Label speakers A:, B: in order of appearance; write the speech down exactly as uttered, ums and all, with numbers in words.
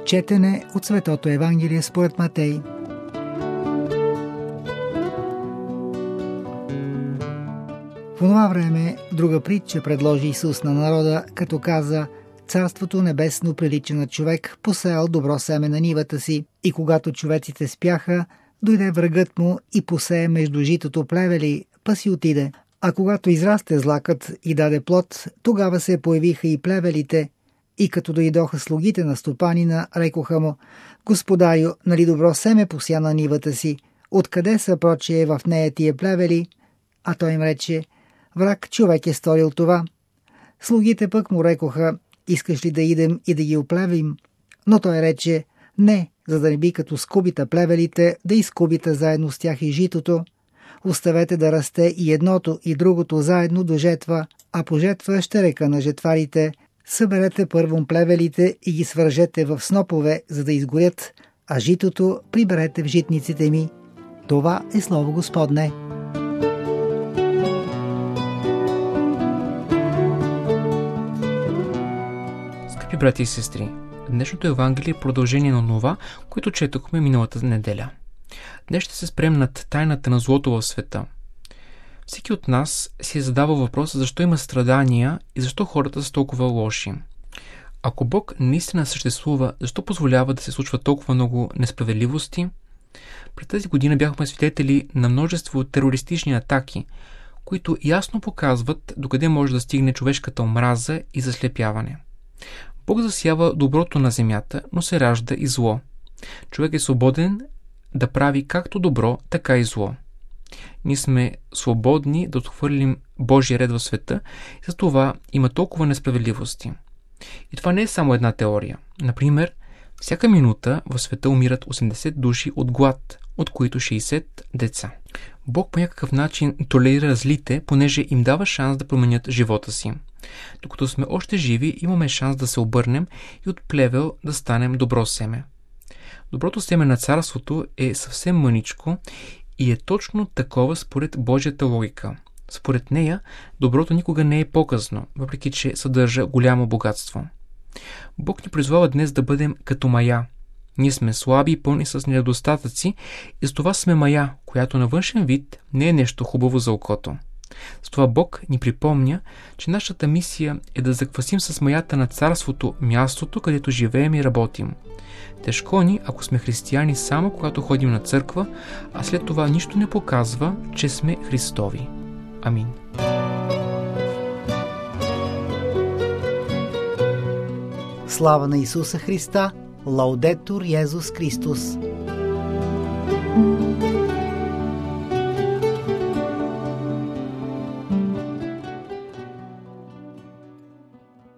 A: Четене от Светото Евангелие според Матей. В онова време друга притча предложи Исус на народа, като каза: Царството небесно прилича на човек, посеял добро семе на нивата си, и когато човеците спяха, дойде врагът му и посее между житото плевели, па си отиде. А когато израсте злакът и даде плод, тогава се появиха и плевелите. И като дойдоха слугите на стопанина, рекоха му: Господарю, нали добро семе пося на нивата си? Откъде са прочие в нея тия плевели? А той им рече: Враг човек е сторил това. Слугите пък му рекоха: Искаш ли да идем и да ги оплевим? Но той рече: Не, за да не би като скубита плевелите, да изкубите заедно с тях и житото. Оставете да расте и едното и другото заедно до жетва, а по жетва ще река на жетварите: Съберете първом плевелите и ги свържете в снопове, за да изгорят, а житото приберете в житниците ми. Това е слово Господне.
B: Скъпи брати и сестри, днешното Евангелие е продължение на това, което четохме миналата неделя. Днес ще се спрем над тайната на злото в света. Всеки от нас си е задавал въпроса защо има страдания и защо хората са толкова лоши. Ако Бог наистина съществува, защо позволява да се случва толкова много несправедливости? През тази година бяхме свидетели на множество терористични атаки, които ясно показват докъде може да стигне човешката омраза и заслепяване. Бог засява доброто на земята, но се ражда и зло. Човек е свободен да прави както добро, така и зло. Ние сме свободни да отхвърлим Божия ред в света и за това има толкова несправедливости. И това не е само една теория. Например, всяка минута в света умират осемдесет души от глад, от които шейсет деца. Бог по някакъв начин толерира злите, понеже им дава шанс да променят живота си. Докато сме още живи, имаме шанс да се обърнем и от плевел да станем добро семе. Доброто семе на царството е съвсем мъничко и е точно такова според Божията логика. Според нея, доброто никога не е показно, въпреки че съдържа голямо богатство. Бог ни призвава днес да бъдем като мая. Ние сме слаби и пълни с недостатъци и затова сме мая, която на външен вид не е нещо хубаво за окото. С това Бог ни припомня, че нашата мисия е да заквасим с маята на царството мястото, където живеем и работим. Тежко ни, ако сме християни само когато ходим на църква, а след това нищо не показва, че сме Христови. Амин.
A: Слава на Исуса Христа! Лаудетур Йезус Христос!